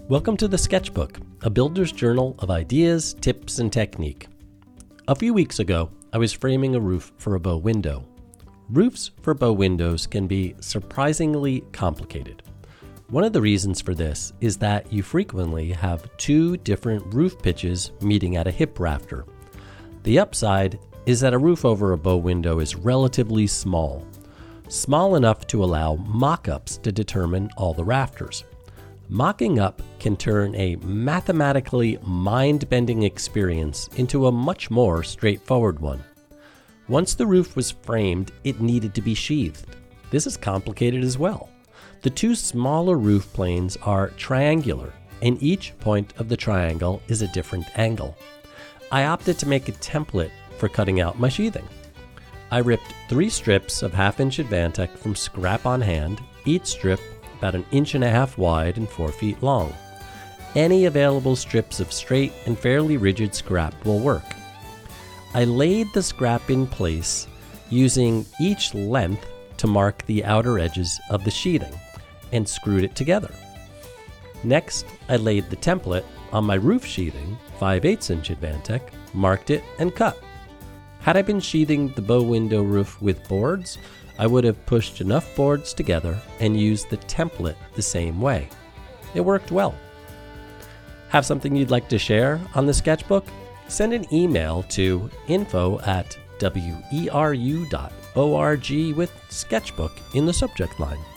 Welcome to The Sketchbook, a builder's journal of ideas, tips, and technique. A few weeks ago, I was framing a roof for a bow window. Roofs for bow windows can be surprisingly complicated. One of the reasons for this is that you frequently have two different roof pitches meeting at a hip rafter. The upside is that a roof over a bow window is relatively small enough to allow mock-ups to determine all the rafters. Mocking up can turn a mathematically mind-bending experience into a much more straightforward one. Once the roof was framed, it needed to be sheathed. This is complicated as well. The two smaller roof planes are triangular, and each point of the triangle is a different angle. I opted to make a template for cutting out my sheathing. I ripped 3 strips of 1/2-inch Advantech from scrap on hand, each strip about 1.5 inches wide and 4 feet long. Any available strips of straight and fairly rigid scrap will work. I laid the scrap in place using each length to mark the outer edges of the sheeting and screwed it together. Next, I laid the template on my roof sheathing, 5/8-inch Advantech, marked it, and cut. Had I been sheathing the bow window roof with boards, I would have pushed enough boards together and used the template the same way. It worked well. Have something you'd like to share on the sketchbook? Send an email to info@weru.org with sketchbook in the subject line.